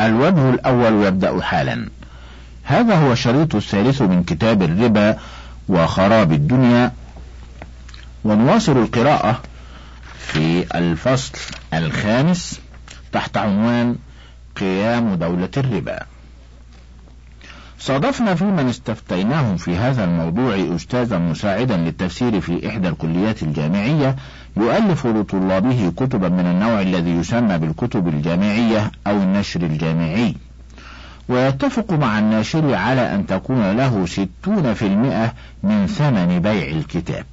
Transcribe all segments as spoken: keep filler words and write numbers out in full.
الوجه الأول يبدأ حالا. هذا هو الشريط الثالث من كتاب الربا وخراب الدنيا، ونواصل القراءة في الفصل الخامس تحت عنوان قيام دولة الربا. صادفنا في من استفتيناهم في هذا الموضوع أستاذا مساعدا للتفسير في إحدى الكليات الجامعية يؤلف لطلابه كتبا من النوع الذي يسمى بالكتب الجامعية أو النشر الجامعي، ويتفق مع الناشر على أن تكون له ستون في المئة من ثمن بيع الكتاب،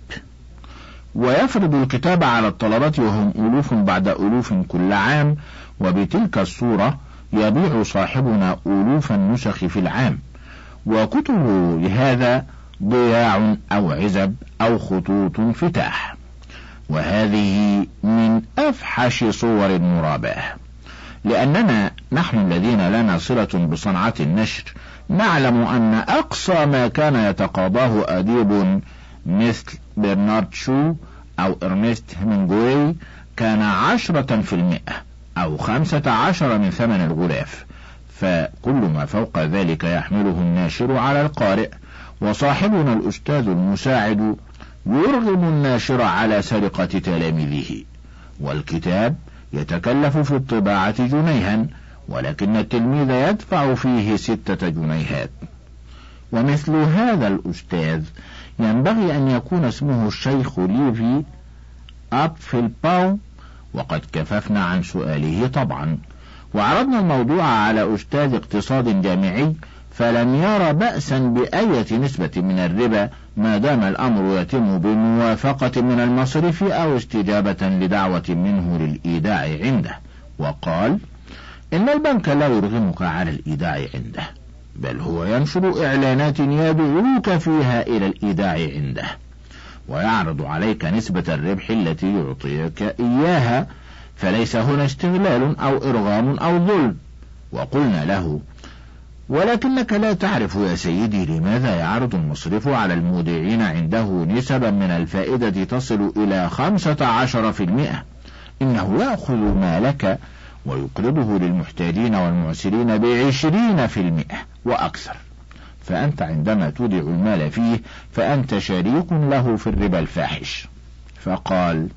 ويفرض الكتاب على الطلبة وهم ألوف بعد ألوف كل عام، وبتلك الصورة يبيع صاحبنا ألوف النسخ في العام، وكتبه لهذا ضياع أو عزب أو خطوط انفتاح، وهذه من أفحش صور المراباة، لأننا نحن الذين لنا صلة بصنعة النشر نعلم أن أقصى ما كان يتقاضاه أديب مثل برنارد شو أو إرنست هيمنغواي كان عشرة في المئة أو خمسة عشر من ثمن الغلاف، فكل ما فوق ذلك يحمله الناشر على القارئ، وصاحبنا الأستاذ المساعد يرغم الناشر على سرقة تلاميذه، والكتاب يتكلف في الطباعة جنيها، ولكن التلميذ يدفع فيه ستة جنيهات. ومثل هذا الأستاذ ينبغي أن يكون اسمه الشيخ ليفي أبفلباوم، وقد كففنا عن سؤاله طبعا، وعرضنا الموضوع على أستاذ اقتصاد جامعي فلم يرى بأسا بأية نسبة من الربا ما دام الأمر يتم بموافقة من المصرف أو استجابة لدعوة منه للإيداع عنده، وقال إن البنك لا يرغمك على الإيداع عنده، بل هو ينشر إعلانات يدعوك فيها إلى الإيداع عنده، ويعرض عليك نسبة الربح التي يعطيك إياها، فليس هنا استغلال أو إرغام أو ظلم. وقلنا له ولكنك لا تعرف يا سيدي لماذا يعرض المصرف على المودعين عنده نسبا من الفائدة تصل إلى خمسة عشر في المئة، إنه يأخذ مالك ويقرضه للمحتاجين والمعسرين بعشرين في المئة وأكثر، فأنت عندما تودع المال فيه فأنت شريك له في الربا الفاحش. فقال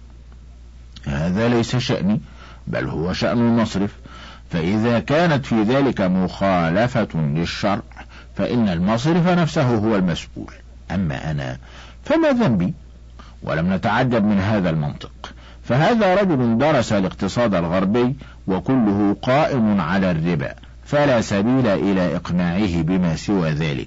هذا ليس شأني، بل هو شأن المصرف، فإذا كانت في ذلك مخالفة للشرع فإن المصرف نفسه هو المسؤول، أما أنا فما ذنبي؟ ولم نتعجب من هذا المنطق، فهذا رجل درس الاقتصاد الغربي وكله قائم على الربا، فلا سبيل إلى إقناعه بما سوى ذلك،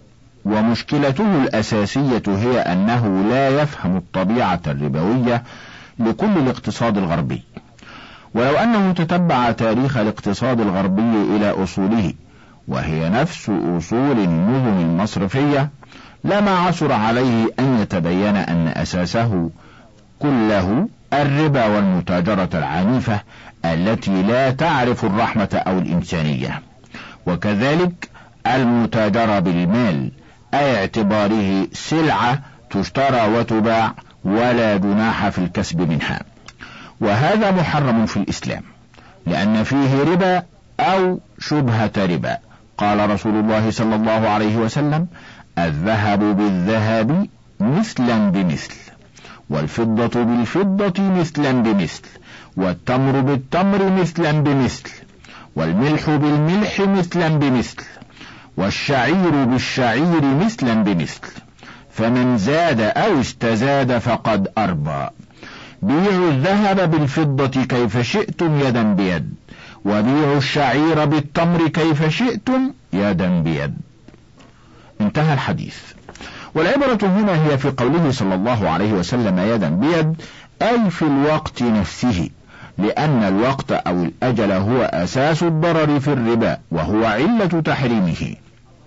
ومشكلته الأساسية هي أنه لا يفهم الطبيعة الربوية لكل الاقتصاد الغربي، ولو أنه تتبع تاريخ الاقتصاد الغربي إلى أصوله وهي نفس أصول النظم المصرفية لما عثر عليه أن يتبين أن أساسه كله الربا والمتاجرة العنيفة التي لا تعرف الرحمة أو الإنسانية، وكذلك المتاجرة بالمال أي اعتباره سلعة تشترى وتباع ولا جناح في الكسب منها، وهذا محرم في الإسلام لأن فيه ربا أو شبهة ربا. قال رسول الله صلى الله عليه وسلم الذهب بالذهب مثلا بمثل، والفضة بالفضة مثلا بمثل، والتمر بالتمر مثلا بمثل، والملح بالملح مثلا بمثل، والشعير بالشعير مثلا بمثل، فمن زاد أو استزاد فقد أربى. بيعوا الذهب بالفضة كيف شئتم يدا بيد، وبيعوا الشعير بالتمر كيف شئتم يدا بيد. انتهى الحديث. والعبرة هنا هي في قوله صلى الله عليه وسلم يدا بيد، أي في الوقت نفسه، لأن الوقت أو الأجل هو أساس الضرر في الربا وهو علة تحريمه،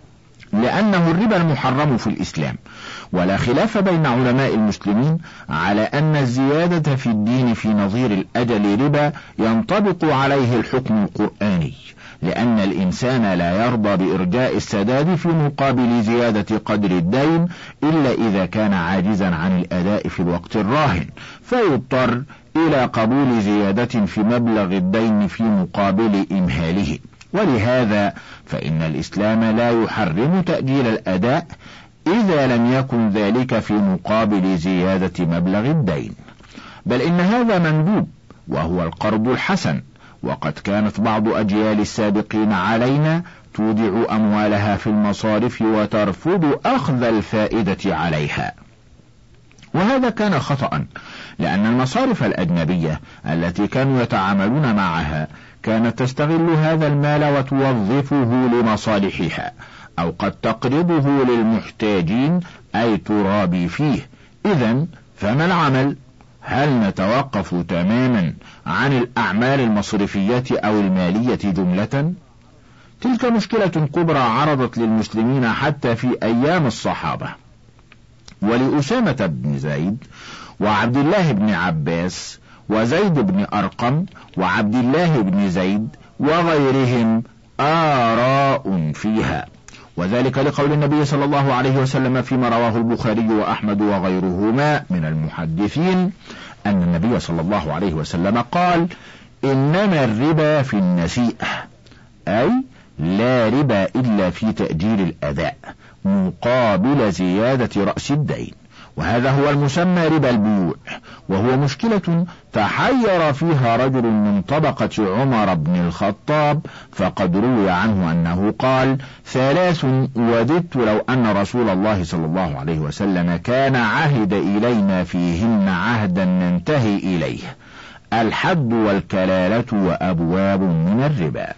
لأنه الربا المحرم في الإسلام، ولا خلاف بين علماء المسلمين على أن الزيادة في الدين في نظير الأجل ربا ينطبق عليه الحكم القرآني، لأن الإنسان لا يرضى بإرجاء السداد في مقابل زيادة قدر الدين إلا إذا كان عاجزا عن الأداء في الوقت الراهن، فيضطر إلى قبول زيادة في مبلغ الدين في مقابل إمهاله. ولهذا فإن الإسلام لا يحرم تأجيل الأداء إذا لم يكن ذلك في مقابل زيادة مبلغ الدين، بل إن هذا مندوب وهو القرض الحسن. وقد كانت بعض أجيال السابقين علينا تودع أموالها في المصارف وترفض أخذ الفائدة عليها، وهذا كان خطأ، لأن المصارف الأجنبية التي كانوا يتعاملون معها كانت تستغل هذا المال وتوظفه لمصالحها، أو قد تقرضه للمحتاجين أي ترابي فيه. إذن فما العمل؟ هل نتوقف تماما عن الأعمال المصرفية أو المالية جملة؟ تلك مشكلة كبرى عرضت للمسلمين حتى في أيام الصحابة، ولأسامة بن زيد وعبد الله بن عباس وزيد بن أرقم وعبد الله بن زيد وغيرهم آراء فيها، وذلك لقول النبي صلى الله عليه وسلم فيما رواه البخاري وأحمد وغيرهما من المحدثين أن النبي صلى الله عليه وسلم قال: إنما الربا في النسيئة، أي لا ربا إلا في تأجيل الأداء مقابل زيادة رأس الدين، وهذا هو المسمى ربا البيوع، وهو مشكلة تحير فيها رجل من طبقة عمر بن الخطاب، فقد روي عنه أنه قال: ثلاث وددت لو أن رسول الله صلى الله عليه وسلم كان عهد إلينا فيهن عهدا ننتهي إليه: الحد والكلالة وأبواب من الربا.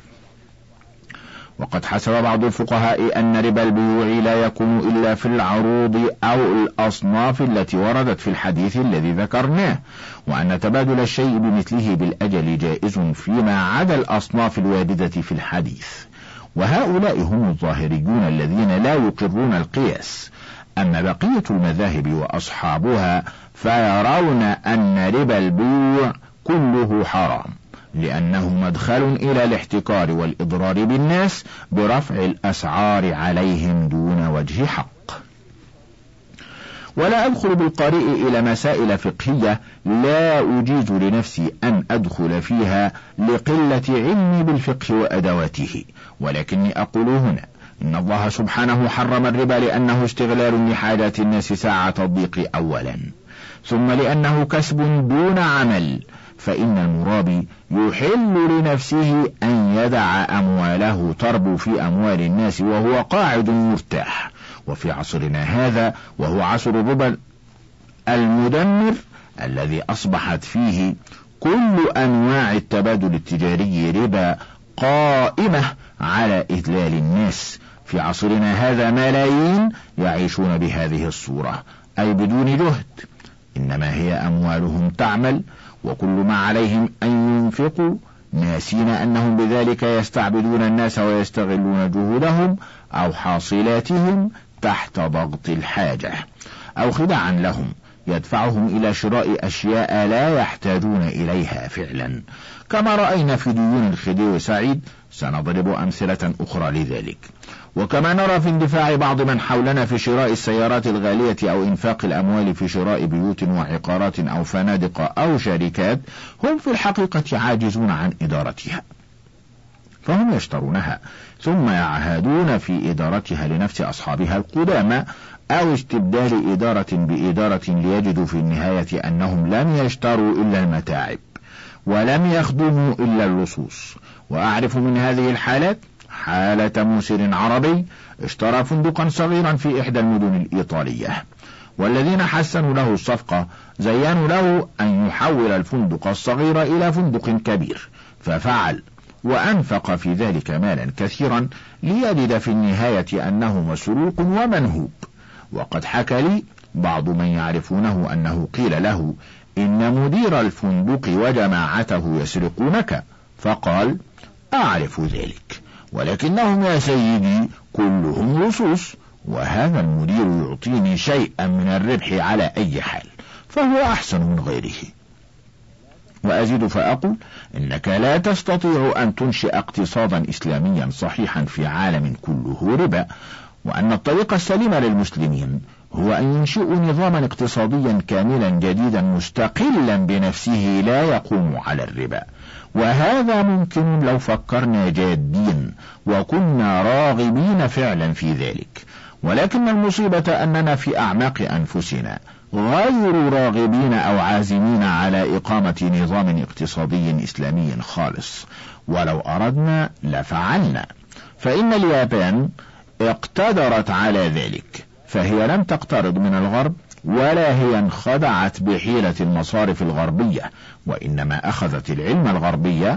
وقد حسب بعض الفقهاء أن ربا البيوع لا يكون إلا في العروض أو الأصناف التي وردت في الحديث الذي ذكرناه، وأن تبادل الشيء بمثله بالأجل جائز فيما عدا الأصناف الواردة في الحديث، وهؤلاء هم الظاهريون الذين لا يقرون القياس. أما بقية المذاهب وأصحابها فيرون أن ربا البيوع كله حرام، لأنه مدخل إلى الاحتكار والإضرار بالناس برفع الأسعار عليهم دون وجه حق. ولا أدخل بالقارئ إلى مسائل فقهية لا أجيز لنفسي أن أدخل فيها لقلة علمي بالفقه وأدواته، ولكني أقول هنا إن الله سبحانه حرم الربا لأنه استغلال لحاجات الناس ساعة الضيق أولا، ثم لأنه كسب دون عمل، فإن المرابي يحل لنفسه أن يدع أمواله تربو في أموال الناس وهو قاعد مرتاح. وفي عصرنا هذا، وهو عصر الربا المدمر الذي أصبحت فيه كل أنواع التبادل التجاري ربا قائمة على إذلال الناس، في عصرنا هذا ملايين يعيشون بهذه الصورة، أي بدون جهد، إنما هي أموالهم تعمل، وكل ما عليهم أن ينفقوا، ناسين أنهم بذلك يستعبدون الناس ويستغلون جهودهم أو حاصلاتهم تحت ضغط الحاجة، أو خداعا لهم يدفعهم إلى شراء أشياء لا يحتاجون إليها فعلا، كما رأينا في ديون الخديوي سعيد. سنضرب أمثلة أخرى لذلك. وكما نرى في اندفاع بعض من حولنا في شراء السيارات الغالية أو إنفاق الأموال في شراء بيوت وعقارات أو فنادق أو شركات، هم في الحقيقة عاجزون عن إدارتها، فهم يشترونها ثم يعهدون في إدارتها لنفس أصحابها القدامى، أو استبدال إدارة بإدارة ليجدوا في النهاية أنهم لم يشتروا إلا المتاعب ولم يخدموا إلا اللصوص. وأعرف من هذه الحالات حالة مسر عربي اشترى فندقا صغيرا في إحدى المدن الإيطالية، والذين حسنوا له الصفقة زينوا له أن يحول الفندق الصغير إلى فندق كبير، ففعل وأنفق في ذلك مالا كثيرا ليجد في النهاية أنه مسروق ومنهوب. وقد حكى لي بعض من يعرفونه أنه قيل له إن مدير الفندق وجماعته يسرقونك، فقال: أعرف ذلك، ولكنهم يا سيدي كلهم لصوص، وهذا المدير يعطيني شيئا من الربح على أي حال، فهو أحسن من غيره. وأزيد فأقول إنك لا تستطيع أن تنشئ اقتصادا إسلاميا صحيحا في عالم كله ربا، وأن الطريق السليم للمسلمين هو أن ينشئوا نظاما اقتصاديا كاملا جديدا مستقلا بنفسه لا يقوم على الربا، وهذا ممكن لو فكرنا جادين وكنا راغبين فعلا في ذلك، ولكن المصيبة أننا في أعماق أنفسنا غير راغبين أو عازمين على إقامة نظام اقتصادي إسلامي خالص، ولو أردنا لفعلنا. فإن اليابان اقتدرت على ذلك، فهي لم تقترض من الغرب ولا هي انخدعت بحيلة المصارف الغربية، وإنما أخذت العلم الغربي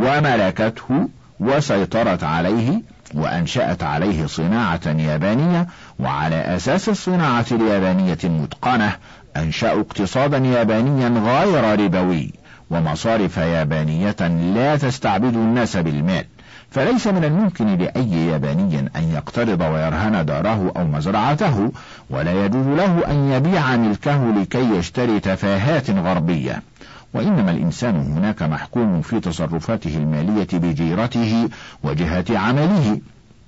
وملكته وسيطرت عليه وأنشأت عليه صناعة يابانية، وعلى أساس الصناعة اليابانية المتقنة أنشأوا اقتصادا يابانيا غير ربوي ومصارف يابانية لا تستعبد الناس بالمال. فليس من الممكن لأي ياباني أن يقترض ويرهن داره أو مزرعته، ولا يجوز له أن يبيع ملكه لكي يشتري تفاهات غربية، وإنما الإنسان هناك محكوم في تصرفاته المالية بجيرته وجهة عمله.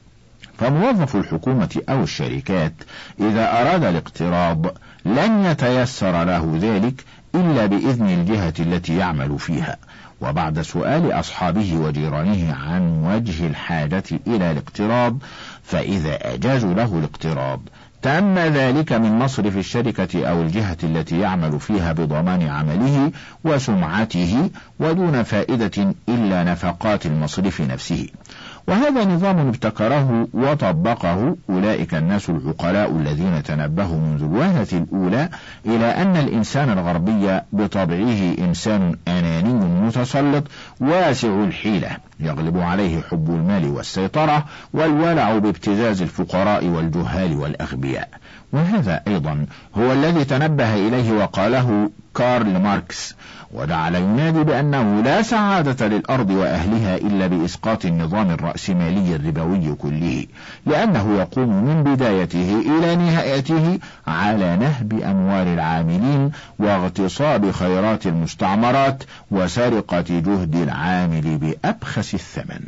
فموظف الحكومة أو الشركات إذا أراد الاقتراض لن يتيسر له ذلك إلا بإذن الجهة التي يعمل فيها، وبعد سؤال أصحابه وجيرانه عن وجه الحاجة إلى الاقتراض، فإذا أجازوا له الاقتراض تم ذلك من مصرف الشركة أو الجهة التي يعمل فيها بضمان عمله وسمعته ودون فائدة إلا نفقات المصرف نفسه. وهذا نظام ابتكره وطبقه أولئك الناس العقلاء الذين تنبهوا منذ الوهلة الأولى إلى أن الإنسان الغربي بطبعه إنسان أناني متسلط واسع الحيلة، يغلب عليه حب المال والسيطرة والولع بابتزاز الفقراء والجهال والأغبياء. وهذا أيضا هو الذي تنبه إليه وقاله كارل ماركس، وجعل ينادي بأنه لا سعادة للأرض وأهلها إلا بإسقاط النظام الرأسمالي الربوي كله، لأنه يقوم من بدايته إلى نهايته على نهب أموال العاملين واغتصاب خيرات المستعمرات وسرقة جهد العامل بأبخس الثمن.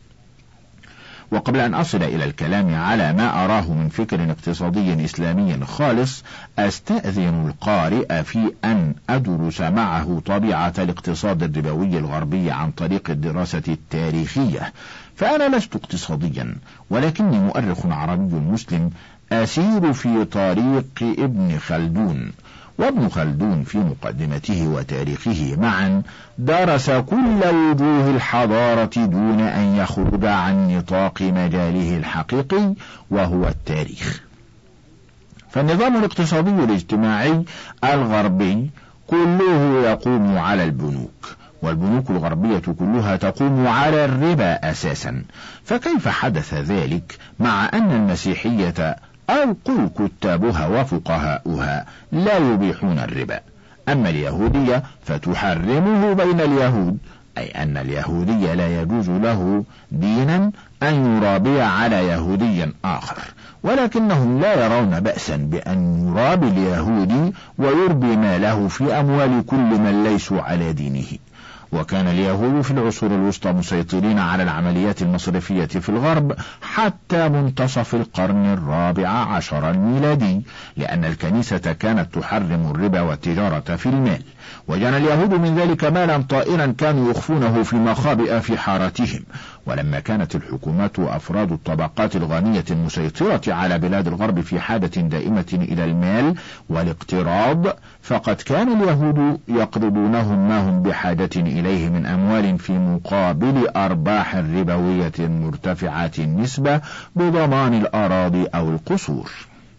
وقبل أن أصل إلى الكلام على ما أراه من فكر اقتصادي إسلامي خالص، أستأذن القارئ في أن أدرس معه طبيعة الاقتصاد الربوي الغربي عن طريق الدراسة التاريخية. فأنا لست اقتصاديا، ولكني مؤرخ عربي مسلم أسير في طريق ابن خلدون، وابن خلدون في مقدمته وتاريخه معا درس كل وجوه الحضارة دون أن يخرج عن نطاق مجاله الحقيقي وهو التاريخ. فالنظام الاقتصادي الاجتماعي الغربي كله يقوم على البنوك، والبنوك الغربية كلها تقوم على الربا أساسا. فكيف حدث ذلك مع أن المسيحية أو قل كتابها وفقهاؤها لا يبيحون الربا؟ أما اليهودية فتحرمه بين اليهود، أي أن اليهودي لا يجوز له دينا أن يرابي على يهودي آخر، ولكنهم لا يرون بأسا بأن يرابي اليهودي ويربي ماله في أموال كل من ليسوا على دينه. وكان اليهود في العصور الوسطى مسيطرين على العمليات المصرفية في الغرب حتى منتصف القرن الرابع عشر الميلادي، لأن الكنيسة كانت تحرم الربا والتجارة في المال، وجعل اليهود من ذلك مالا طائرا كانوا يخفونه في مخابئ في حارتهم. ولما كانت الحكومات وأفراد الطبقات الغنية المسيطرة على بلاد الغرب في حاجة دائمة إلى المال والاقتراض، فقد كان اليهود يقرضونهم ما هم بحاجة إليه من أموال في مقابل أرباح ربوية مرتفعة النسبة بضمان الأراضي أو القصور.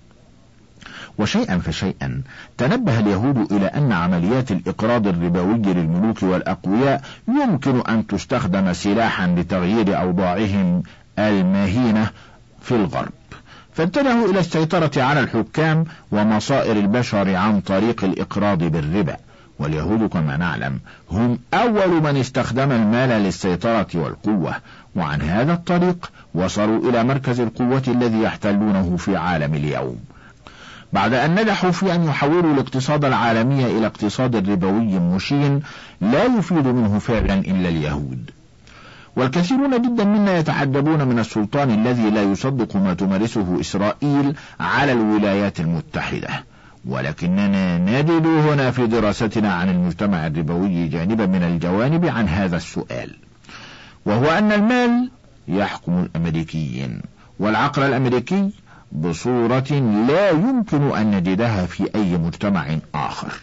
وشيئا فشيئا تنبه اليهود إلى أن عمليات الإقراض الربوي للملوك والأقوياء يمكن أن تستخدم سلاحا لتغيير أوضاعهم المهينة في الغرب، فاتجهوا إلى السيطرة على الحكام ومصائر البشر عن طريق الإقراض بالربا. واليهود كما نعلم هم أول من استخدم المال للسيطرة والقوة، وعن هذا الطريق وصلوا إلى مركز القوة الذي يحتلونه في عالم اليوم. بعد أن نجحوا في أن يحولوا الاقتصاد العالمي إلى اقتصاد ربوي مشين لا يفيد منه فعلا إلا اليهود. والكثيرون جدا منا يتعجبون من السلطان الذي لا يصدق ما تمارسه إسرائيل على الولايات المتحدة، ولكننا نجد هنا في دراستنا عن المجتمع الربوي جانبا من الجوانب عن هذا السؤال، وهو أن المال يحكم الأمريكيين والعقل الأمريكي بصورة لا يمكن أن نجدها في أي مجتمع آخر.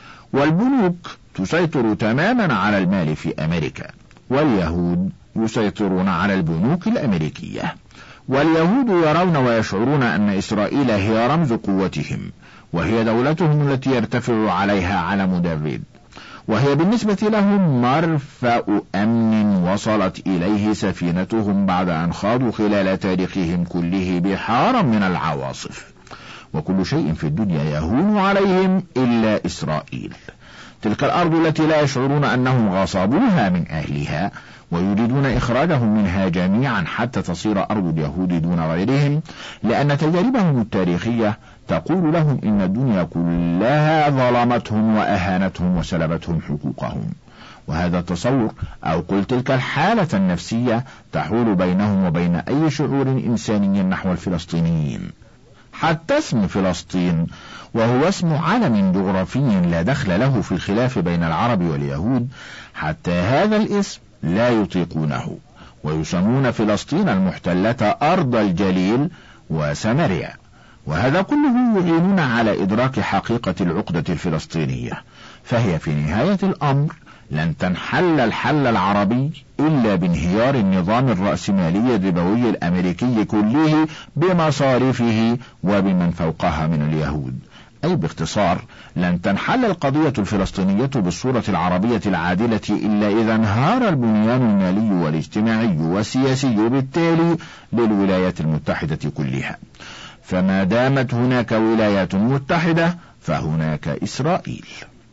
والبنوك تسيطر تماما على المال في أمريكا، واليهود يسيطرون على البنوك الأمريكية. واليهود يرون ويشعرون أن إسرائيل هي رمز قوتهم، وهي دولتهم التي يرتفع عليها علم دافيد، وهي بالنسبة لهم مرفأ أمن وصلت إليه سفينتهم بعد أن خاضوا خلال تاريخهم كله بحارا من العواصف، وكل شيء في الدنيا يهون عليهم إلا إسرائيل، تلك الأرض التي لا يشعرون أنهم غصبوها من أهلها ويريدون إخراجهم منها جميعا حتى تصير أرض اليهود دون غيرهم، لأن تجاربهم التاريخية تقول لهم إن الدنيا كلها ظلمتهم وأهانتهم وسلبتهم حقوقهم. وهذا التصور أو قل تلك الحالة النفسية تحول بينهم وبين أي شعور إنساني نحو الفلسطينيين. حتى اسم فلسطين، وهو اسم علم جغرافي لا دخل له في الخلاف بين العرب واليهود، حتى هذا الاسم لا يطيقونه، ويسمون فلسطين المحتلة أرض الجليل وسامريا. وهذا كله يعيننا على إدراك حقيقة العقدة الفلسطينية، فهي في نهاية الأمر لن تنحل الحل العربي إلا بانهيار النظام الرأسمالي الربوي الأمريكي كله بمصارفه وبمن فوقها من اليهود. أي باختصار لن تنحل القضية الفلسطينية بالصورة العربية العادلة إلا إذا انهار البنيان المالي والاجتماعي والسياسي بالتالي للولايات المتحدة كلها. فما دامت هناك ولايات متحدة فهناك إسرائيل.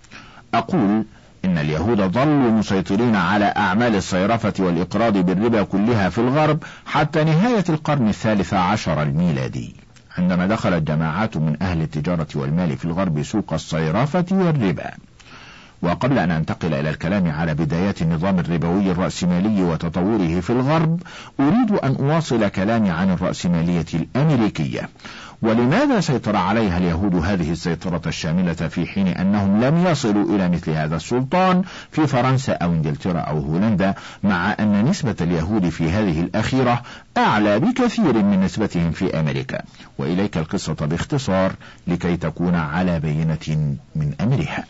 أقول إن اليهود ظلوا مسيطرين على أعمال الصيرفة والإقراض بالربا كلها في الغرب حتى نهاية القرن الثالث عشر الميلادي، عندما دخلت جماعات من أهل التجارة والمال في الغرب سوق الصيرفة والربا. وقبل أن أنتقل إلى الكلام على بدايات النظام الربوي الرأسمالي وتطوره في الغرب، أريد أن أواصل كلامي عن الرأسمالية الأمريكية، ولماذا سيطر عليها اليهود هذه السيطرة الشاملة في حين أنهم لم يصلوا إلى مثل هذا السلطان في فرنسا أو إنجلترا أو هولندا، مع أن نسبة اليهود في هذه الأخيرة أعلى بكثير من نسبتهم في أمريكا. وإليك القصة باختصار لكي تكون على بينة من أمرها.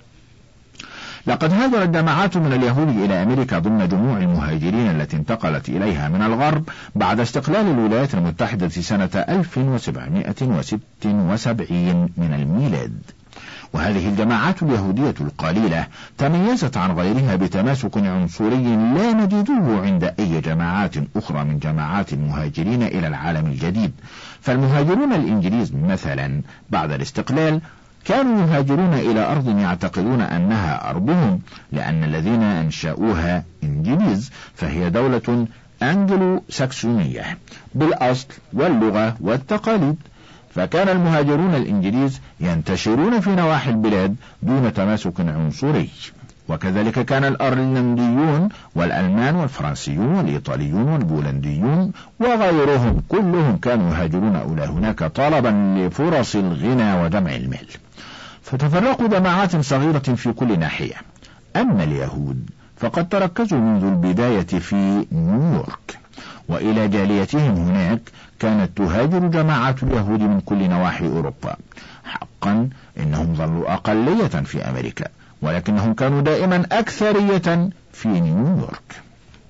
لقد هاجرت جماعات من اليهود إلى أمريكا ضمن جموع المهاجرين التي انتقلت إليها من الغرب بعد استقلال الولايات المتحدة سنة ألف وسبعمائة وستة وسبعين من الميلاد. وهذه الجماعات اليهودية القليلة تميزت عن غيرها بتماسك عنصري لا نجده عند أي جماعات أخرى من جماعات المهاجرين إلى العالم الجديد. فالمهاجرون الإنجليز مثلا بعد الاستقلال كانوا يهاجرون إلى أرض يعتقدون أنها أرضهم، لأن الذين أنشأوها إنجليز، فهي دولة أنجلو ساكسونية بالأصل واللغة والتقاليد. فكان المهاجرون الإنجليز ينتشرون في نواحي البلاد دون تماسك عنصري. وكذلك كان الأيرلنديون والألمان والفرنسيون والإيطاليون والبولنديون وغيرهم كلهم كانوا يهاجرون إلى هناك طلبا لفرص الغنى وجمع المال. فتفرقوا جماعات صغيرة في كل ناحية. أما اليهود فقد تركزوا منذ البداية في نيويورك، وإلى جاليتهم هناك كانت تهاجر جماعات اليهود من كل نواحي أوروبا. حقا إنهم ظلوا أقلية في أمريكا، ولكنهم كانوا دائما أكثرية في نيويورك.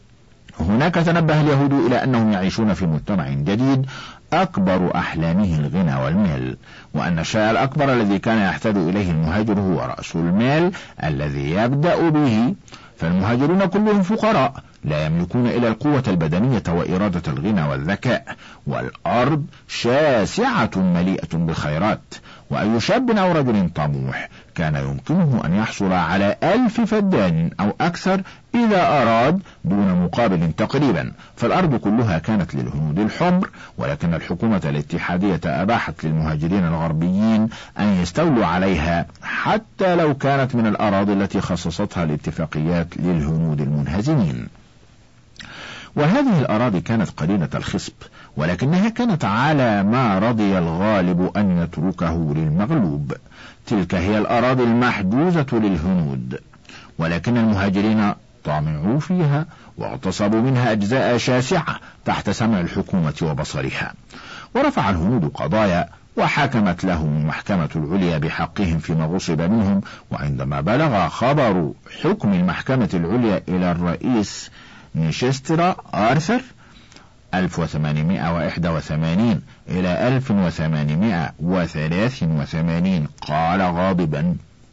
هناك تنبه اليهود إلى أنهم يعيشون في مجتمع جديد أكبر أحلامه الغنى والمال، وأن الشيء الأكبر الذي كان يحتاج إليه المهاجر هو رأس المال الذي يبدأ به. فالمهاجرون كلهم فقراء لا يملكون إلا القوة البدنية وإرادة الغنى والذكاء، والأرض شاسعة مليئة بالخيرات. وأي شاب أو رجل طموح كان يمكنه أن يحصل على ألف فدان أو أكثر إذا أراد دون مقابل تقريبا. فالأرض كلها كانت للهنود الحمر، ولكن الحكومة الاتحادية أباحت للمهاجرين الغربيين أن يستولوا عليها حتى لو كانت من الأراضي التي خصصتها الاتفاقيات للهنود المنهزمين. وهذه الأراضي كانت قليلة الخصب، ولكنها كانت على ما رضي الغالب أن يتركه للمغلوب. تلك هي الأراضي المحجوزة للهنود، ولكن المهاجرين طمعوا فيها واغتصبوا منها أجزاء شاسعة تحت سمع الحكومة وبصرها، ورفع الهنود قضايا وحكمت لهم المحكمة العليا بحقهم فيما غصب منهم. وعندما بلغ خبر حكم المحكمة العليا إلى الرئيس نيشسترا آرثر ألف وثمانمائة وواحد وثمانين إلى ألف وثمانمائة وثلاث وثمانين قال غاضبا: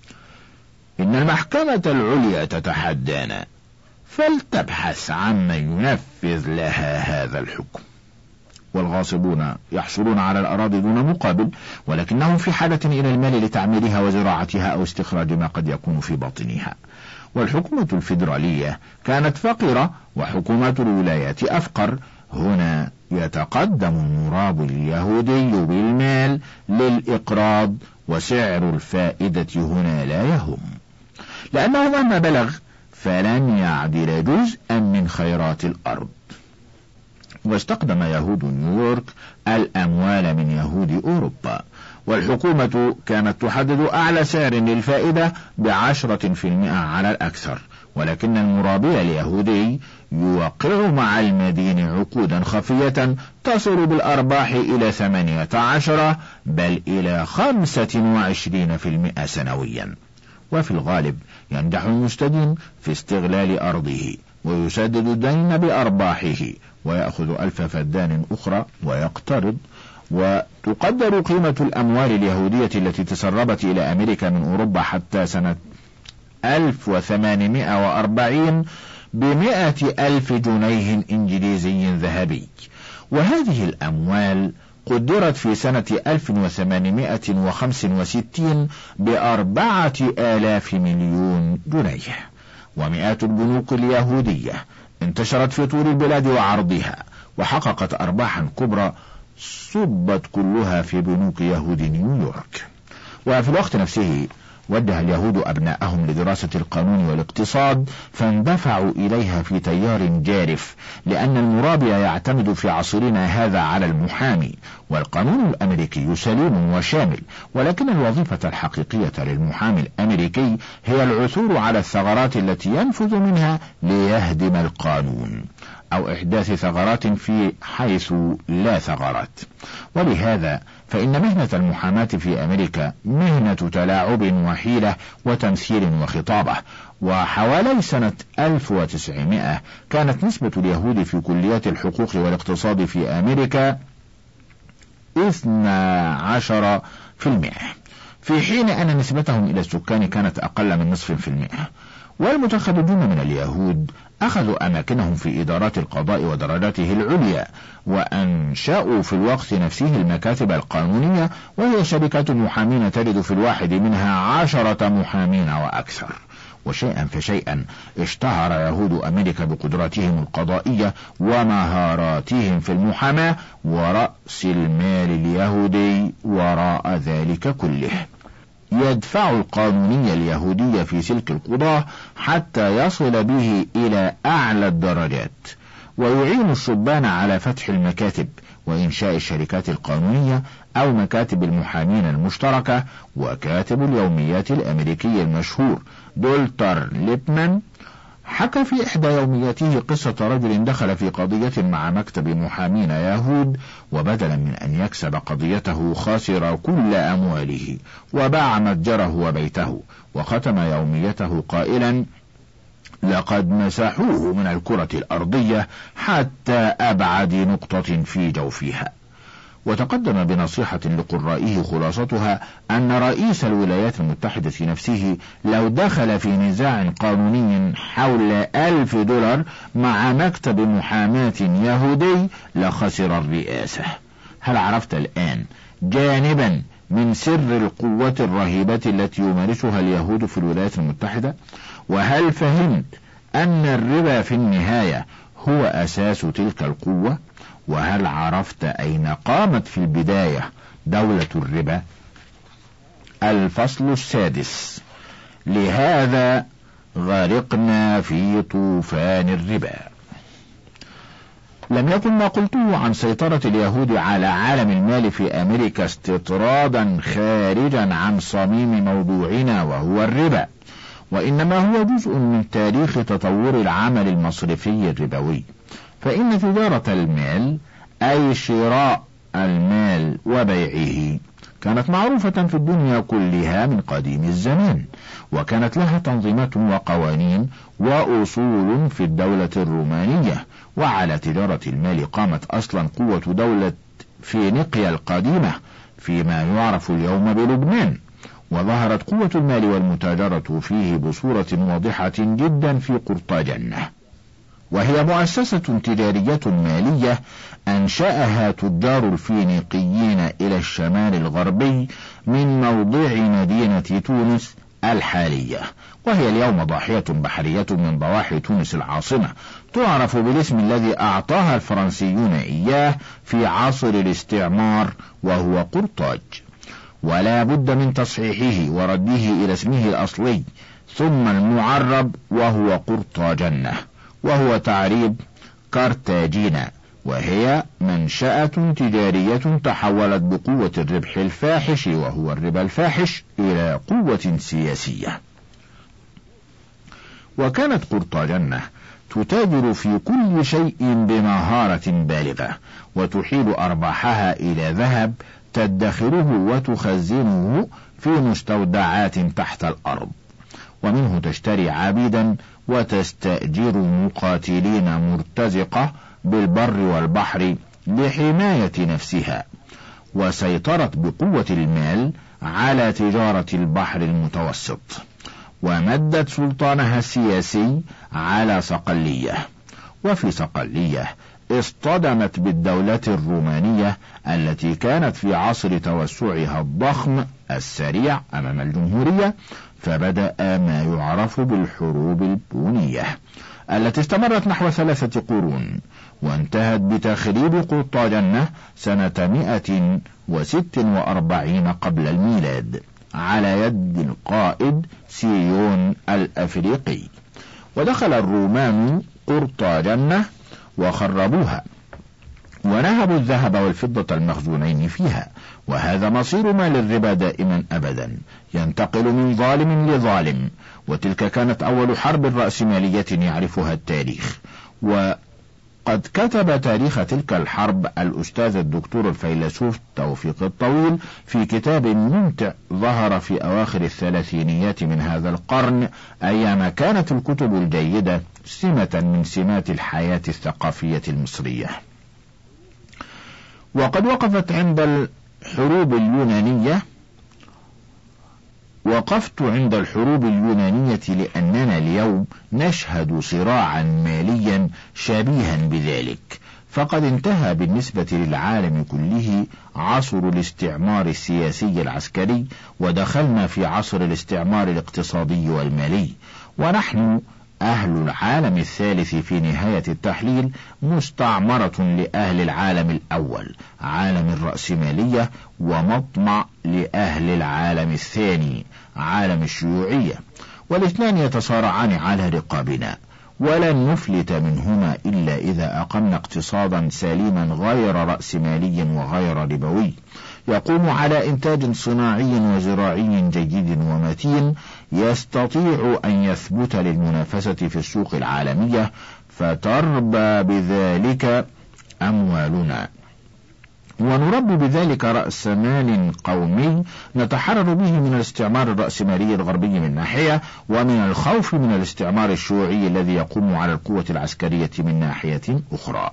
إن المحكمة العليا تتحدانا، فلتبحث عمن ينفذ لها هذا الحكم. والغاصبون يحصلون على الأراضي دون مقابل، ولكنهم في حاجة إلى المال لتعميرها وزراعتها أو استخراج ما قد يكون في باطنها. والحكومة الفيدرالية كانت فقيرة وحكومات الولايات أفقر. هنا يتقدم المراب اليهودي بالمال للإقراض، وسعر الفائدة هنا لا يهم، لأنه مهما بلغ فلن يعدل جزءا من خيرات الأرض. واستقدم يهود نيويورك الأموال من يهود أوروبا، والحكومة كانت تحدد أعلى سعر للفائدة بعشرة في المئة على الأكثر، ولكن المرابي اليهودي يوقع مع المدين عقودا خفية تصل بالأرباح إلى ثمانية عشر بل إلى خمسة وعشرين في المئة سنويا. وفي الغالب ينجح المستدين في استغلال أرضه ويسدد الدين بأرباحه، ويأخذ ألف فدان أخرى ويقترض. وتقدر قيمة الأموال اليهودية التي تسربت إلى أمريكا من أوروبا حتى سنة ألف وثمانمائة وأربعين بمائة ألف جنيه إنجليزي ذهبي، وهذه الأموال قدرت في سنة ألف وثمانمائة وخمسة وستين بأربعة آلاف مليون جنيه. ومئات البنوك اليهودية انتشرت في طول البلاد وعرضها، وحققت أرباحا كبرى صبت كلها في بنوك يهود نيويورك. وفي الوقت نفسه وجه اليهود أبناءهم لدراسة القانون والاقتصاد، فاندفعوا إليها في تيار جارف، لأن المرابي يعتمد في عصرنا هذا على المحامي، والقانون الأمريكي سليم وشامل، ولكن الوظيفة الحقيقية للمحامي الأمريكي هي العثور على الثغرات التي ينفذ منها ليهدم القانون، أو إحداث ثغرات في حيث لا ثغرات. ولهذا فإن مهنة المحاماة في أمريكا مهنة تلاعب وحيلة وتمثيل وخطابة. وحوالي سنة ألف وتسعمائة كانت نسبة اليهود في كليات الحقوق والاقتصاد في أمريكا اثني عشر في المئة، في حين أن نسبتهم إلى السكان كانت أقل من نصف في المئة. والمتخرجون من اليهود أخذوا أماكنهم في إدارات القضاء ودرجاته العليا، وأنشأوا في الوقت نفسه المكاتب القانونية، وهي شركات محامين تجد في الواحد منها عشرة محامين وأكثر. وشيئا فشيئا اشتهر يهود أمريكا بقدراتهم القضائية ومهاراتهم في المحاماة، ورأس المال اليهودي وراء ذلك كله. يدفع القانوني اليهودي في سلك القضاة حتى يصل به إلى أعلى الدرجات، ويعين الشبان على فتح المكاتب وإنشاء الشركات القانونية أو مكاتب المحامين المشتركة. وكاتب اليوميات الأمريكي المشهور دولتر ليبمان حكى في إحدى يومياته قصة رجل دخل في قضية مع مكتب محامين يهود، وبدلا من أن يكسب قضيته خسر كل أمواله وباع متجره وبيته، وختم يوميته قائلا: لقد مسحوه من الكرة الأرضية حتى أبعد نقطة في جوفها. وتقدم بنصيحة لقرائه خلاصتها أن رئيس الولايات المتحدة نفسه لو دخل في نزاع قانوني حول ألف دولار مع مكتب محاماة يهودي لخسر الرئاسة. هل عرفت الآن جانبا من سر القوة الرهيبة التي يمارسها اليهود في الولايات المتحدة؟ وهل فهمت أن الربا في النهاية هو أساس تلك القوة؟ وهل عرفت أين قامت في البداية دولة الربا؟ الفصل السادس: لهذا غرقنا في طوفان الربا. لم يكن ما قلته عن سيطرة اليهود على عالم المال في أمريكا استطرادا خارجا عن صميم موضوعنا وهو الربا، وإنما هو جزء من تاريخ تطور العمل المصرفي الربوي. فإن تجارة المال أي شراء المال وبيعه كانت معروفة في الدنيا كلها من قديم الزمان، وكانت لها تنظيمات وقوانين وأصول في الدولة الرومانية. وعلى تجارة المال قامت أصلا قوة دولة فينيقيا القديمة فيما يعرف اليوم بلبنان، وظهرت قوة المال والمتاجرة فيه بصورة واضحة جدا في قرطاجنة، وهي مؤسسة تجارية مالية أنشأها تجار الفينيقيين إلى الشمال الغربي من موضع مدينة تونس الحالية، وهي اليوم ضاحية بحرية من ضواحي تونس العاصمة، تعرف بالاسم الذي أعطاها الفرنسيون إياه في عصر الاستعمار وهو قرطاج، ولا بد من تصحيحه ورده إلى اسمه الأصلي ثم المعرب وهو قرطاجنة، وهو تعريب كارتاجينا، وهي منشأة تجارية تحولت بقوة الربح الفاحش وهو الربا الفاحش إلى قوة سياسية. وكانت قرطاجنة تتاجر في كل شيء بمهارة بالغة، وتحيل أرباحها إلى ذهب تدخره وتخزنه في مستودعات تحت الأرض، ومنه تشتري عبيدا وتستأجر مقاتلين مرتزقة بالبر والبحر لحماية نفسها. وسيطرت بقوة المال على تجارة البحر المتوسط، ومدت سلطانها السياسي على صقلية. وفي صقلية اصطدمت بالدولة الرومانية التي كانت في عصر توسعها الضخم السريع أمام الجمهورية، فبدأ ما يعرف بالحروب البونية التي استمرت نحو ثلاثة قرون، وانتهت بتخريب قرطاجنة سنة مئة وست وأربعين قبل الميلاد على يد القائد سيون الأفريقي. ودخل الرومان قرطاجنة وخربوها ونهبوا الذهب والفضة المخزونين فيها، وهذا مصير مال الربا دائما أبدا، ينتقل من ظالم لظالم. وتلك كانت أول حرب رأسمالية يعرفها التاريخ. وقد كتب تاريخ تلك الحرب الأستاذ الدكتور الفيلسوف توفيق الطويل في كتاب ممتع ظهر في أواخر الثلاثينيات من هذا القرن، أيام كانت الكتب الجيدة سمة من سمات الحياة الثقافية المصرية. وقد وقفت عند الحروب اليونانية وقفت عند الحروب اليونانية لأننا اليوم نشهد صراعا ماليا شبيها بذلك، فقد انتهى بالنسبة للعالم كله عصر الاستعمار السياسي العسكري، ودخلنا في عصر الاستعمار الاقتصادي والمالي. ونحن أهل العالم الثالث في نهاية التحليل مستعمرة لأهل العالم الأول عالم الرأسمالية، ومطمع لأهل العالم الثاني عالم الشيوعية، والاثنان يتصارعان على رقابنا، ولن نفلت منهما إلا إذا أقمنا اقتصادا سليما غير رأسمالي وغير ربوي، يقوم على إنتاج صناعي وزراعي جيد ومتين، يستطيع أن يثبت للمنافسة في السوق العالمية، فتربى بذلك أموالنا، ونربي بذلك رأس مال قومي نتحرر به من الاستعمار الرأسمالي الغربي من ناحية، ومن الخوف من الاستعمار الشيوعي الذي يقوم على القوة العسكرية من ناحية أخرى.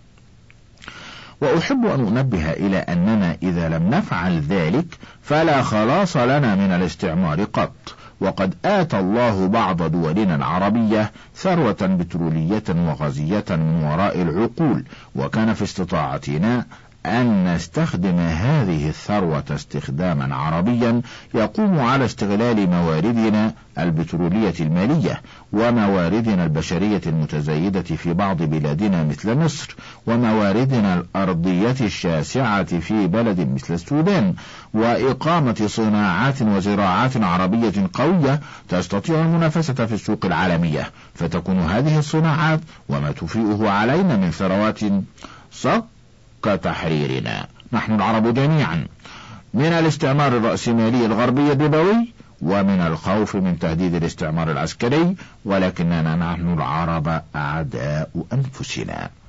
وأحب أن أنبه إلى أننا إذا لم نفعل ذلك فلا خلاص لنا من الاستعمار قط. وقد آتى الله بعض دولنا العربية ثروة بترولية وغازية من وراء العقول، وكان في استطاعتنا أن نستخدم هذه الثروة استخداما عربيا يقوم على استغلال مواردنا البترولية المالية ومواردنا البشرية المتزايدة في بعض بلادنا مثل مصر، ومواردنا الأرضية الشاسعة في بلد مثل السودان، وإقامة صناعات وزراعات عربية قوية تستطيع المنافسة في السوق العالمية، فتكون هذه الصناعات وما تفيئه علينا من ثروات صك تحريرنا نحن العرب جميعا من الاستعمار الرأسمالي الغربي الربوي ومن الخوف من تهديد الاستعمار العسكري، ولكننا نحن العرب أعداء أنفسنا.